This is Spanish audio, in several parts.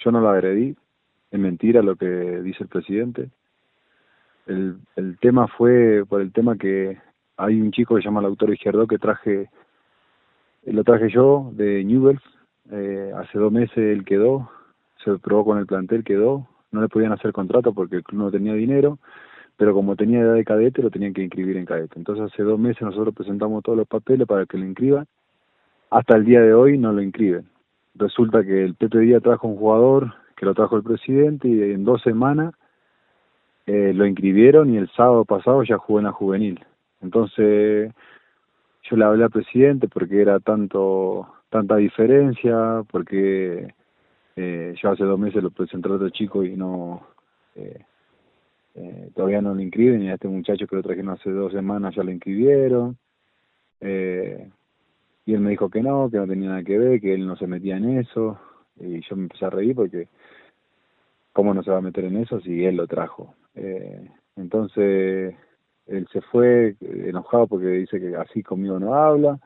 yo no lo agredí, es mentira lo que dice el presidente. El tema fue por el tema que hay un chico que se llama Lautaro Izquierdo que lo traje yo de Newell's, hace 2 meses él quedó, se probó con el plantel, quedó, no le podían hacer contrato porque el club no tenía dinero, pero como tenía edad de cadete lo tenían que inscribir en cadete. Entonces hace 2 meses nosotros presentamos todos los papeles para que lo inscriban, hasta el día de hoy no lo inscriben. Resulta que el Pepe Díaz trajo un jugador que lo trajo el presidente y en 2 semanas lo inscribieron y el sábado pasado ya jugó en la juvenil. Entonces yo le hablé al presidente porque era tanta diferencia, porque yo hace 2 meses lo presenté a otro chico y no eh, todavía no lo inscriben, y a este muchacho que lo trajeron hace 2 semanas ya lo inscribieron. eh, y él me dijo que no tenía nada que ver, que él no se metía en eso, y yo me empecé a reír porque ¿cómo no se va a meter en eso si él lo trajo? Entonces él se fue enojado porque dice que así conmigo no habla.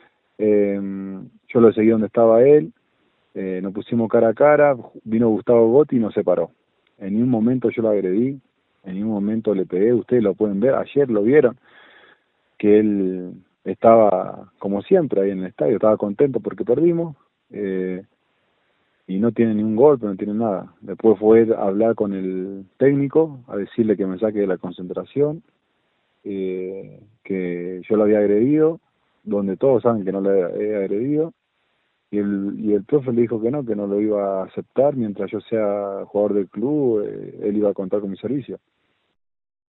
Yo lo seguí donde estaba él, nos pusimos cara a cara, vino Gustavo Gotti y nos separó. En ningún momento yo lo agredí, en ningún momento le pegué, ustedes lo pueden ver, ayer lo vieron, que él estaba como siempre ahí en el estadio, estaba contento porque perdimos, y no tiene ningún golpe, no tiene nada. Después fue a hablar con el técnico, a decirle que me saque de la concentración, que yo lo había agredido, donde todos saben que no lo he agredido, y el profe le dijo que no lo iba a aceptar mientras yo sea jugador del club, él iba a contar con mi servicio.